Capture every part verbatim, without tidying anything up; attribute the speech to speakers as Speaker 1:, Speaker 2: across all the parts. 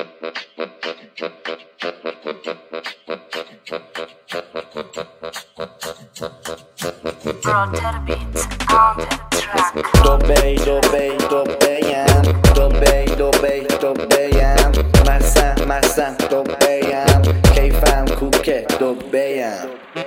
Speaker 1: دوبی دوبی دوبیم دوبی دوبی دوبیم مستم مستم دوبیم کیفم کوکه دوبیم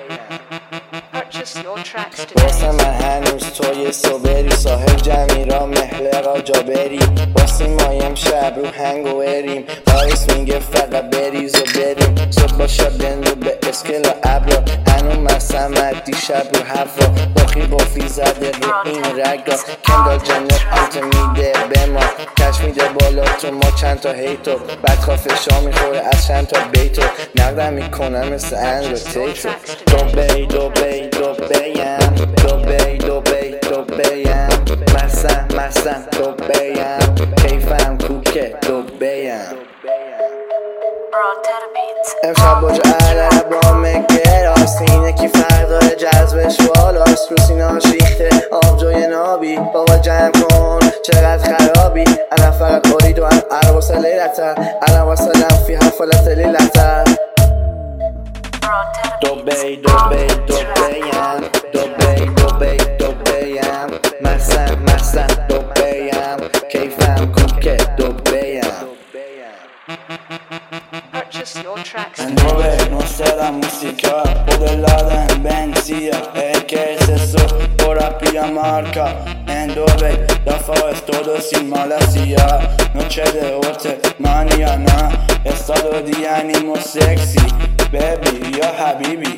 Speaker 1: واسه من هنوز توی صبری ساحل جمعی را محله را جا بری واسه مایم شب رو هنگو بریم پاریس میگه فقط بریز و بریم صبح با شب دن رو به اسکل و ابرا هنو مستم دیشب رو هفرا باخی بافی زده رو این رگا کندال جنت انت میده به ما کش میده بالا تو ما چند تا هیتو بدخواه فشا میخوره از چند تا بیتو نقدم میکنم مثل اندر تیتو دوبی دوبی دوبیم دوبی دوبی دوبیم مستم مستم دوبیم کیفم کوکه دوبیم امشب با جعله با مگراست اینه کی فردا جذبش بالاست رو سینه ها شیخته آب جای نابی بابا جمع کن چقدر خرابی انا فقط اريد ان ارقص لیلتا انا وصلم فی حفلة لیلتا دوبی دوبی دوبیم دوبی دوبی دوبیم مستم مستم دوبیم کیفم کوکه دوبیم nuove nostra la musica o dell'Aden benzia e che se so ora pia marca e dove la fa es todo sin malasia non c'è de orte mania na è stato di animo sexy baby ya habibi